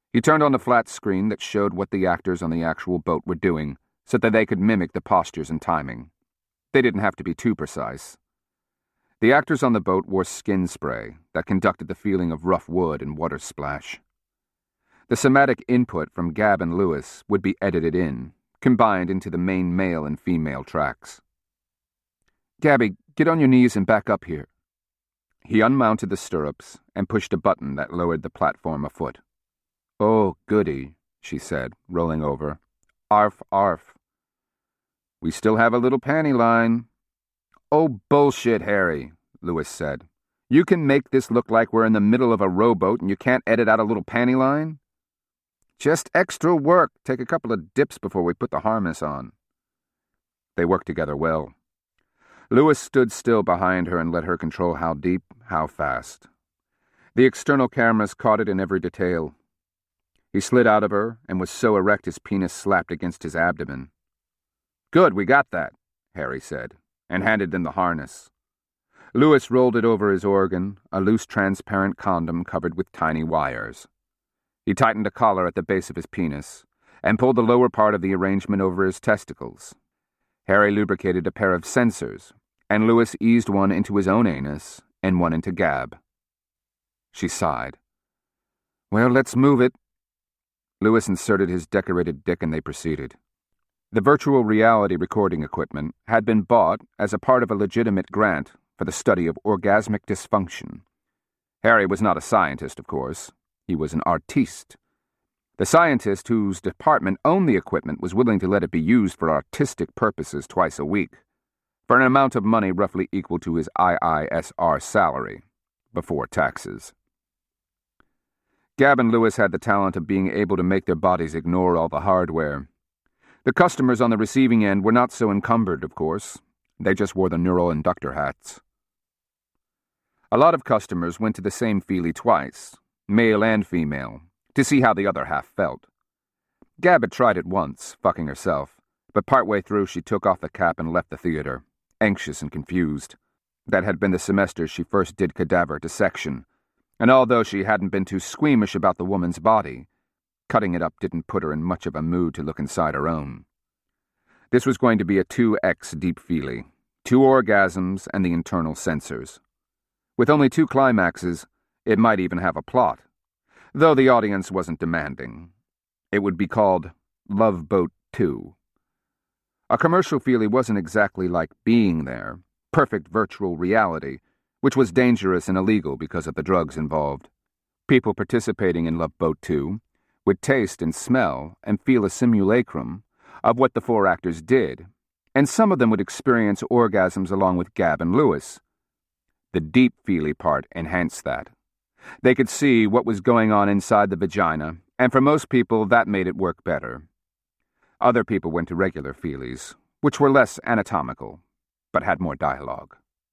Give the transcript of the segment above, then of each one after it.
He turned on the flat screen that showed what the actors on the actual boat were doing, so that they could mimic the postures and timing. They didn't have to be too precise. The actors on the boat wore skin spray that conducted the feeling of rough wood and water splash. The somatic input from Gab and Lewis would be edited in, combined into the main male and female tracks. "Gabby, get on your knees and back up here." He unmounted the stirrups and pushed a button that lowered the platform a foot. "Oh, goody," she said, rolling over. "Arf, arf." "We still have a little panty line." "Oh, bullshit, Harry," Lewis said. "You can make this look like we're in the middle of a rowboat and you can't edit out a little panty line?" "Just extra work. Take a couple of dips before we put the harness on." They worked together well. Lewis stood still behind her and let her control how deep, how fast. The external cameras caught it in every detail. He slid out of her and was so erect his penis slapped against his abdomen. "Good, we got that," Harry said, and handed them the harness. Lewis rolled it over his organ, a loose transparent condom covered with tiny wires. He tightened a collar at the base of his penis and pulled the lower part of the arrangement over his testicles. Harry lubricated a pair of sensors, and Lewis eased one into his own anus and one into Gab. She sighed. "Well, let's move it." Lewis inserted his decorated dick and they proceeded. The virtual reality recording equipment had been bought as a part of a legitimate grant for the study of orgasmic dysfunction. Harry was not a scientist, of course. He was an artiste. The scientist whose department owned the equipment was willing to let it be used for artistic purposes twice a week, for an amount of money roughly equal to his IISR salary, before taxes. Gab and Lewis had the talent of being able to make their bodies ignore all the hardware. The customers on the receiving end were not so encumbered, of course. They just wore the neural inductor hats. A lot of customers went to the same feelie twice, male and female, to see how the other half felt. Gab had tried it once, fucking herself, but partway through she took off the cap and left the theater, anxious and confused. That had been the semester she first did cadaver dissection, and although she hadn't been too squeamish about the woman's body, cutting it up didn't put her in much of a mood to look inside her own. This was going to be a 2X deep feelie, 2 orgasms and the internal sensors. With only 2 climaxes, it might even have a plot, though the audience wasn't demanding. It would be called Love Boat 2. A commercial feelie wasn't exactly like being there, perfect virtual reality, which was dangerous and illegal because of the drugs involved. People participating in Love Boat 2 would taste and smell and feel a simulacrum of what the 4 actors did, and some of them would experience orgasms along with Gab and Lewis. The deep feelie part enhanced that. They could see what was going on inside the vagina, and for most people that made it work better. Other people went to regular feelies, which were less anatomical, but had more dialogue.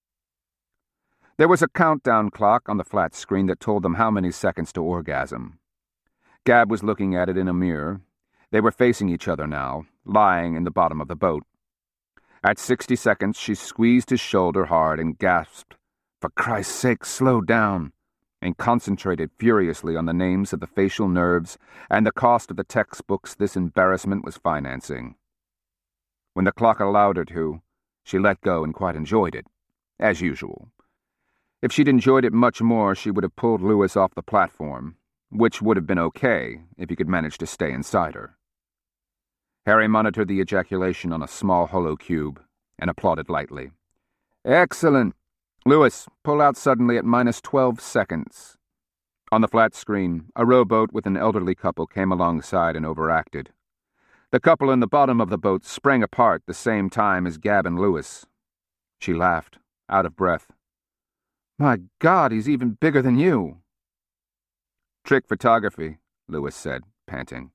There was a countdown clock on the flat screen that told them how many seconds to orgasm. Gab was looking at it in a mirror. They were facing each other now, lying in the bottom of the boat. At 60 seconds, she squeezed his shoulder hard and gasped, "For Christ's sake, slow down," and concentrated furiously on the names of the facial nerves and the cost of the textbooks this embarrassment was financing. When the clock allowed her to, she let go and quite enjoyed it, as usual. If she'd enjoyed it much more, she would have pulled Lewis off the platform, which would have been okay if he could manage to stay inside her. Harry monitored the ejaculation on a small hollow cube and applauded lightly. "Excellent! Lewis, pull out suddenly at -12 seconds. On the flat screen, a rowboat with an elderly couple came alongside and overacted. The couple in the bottom of the boat sprang apart the same time as Gab and Lewis. She laughed, out of breath. "My God, he's even bigger than you." "Trick photography," Lewis said, panting.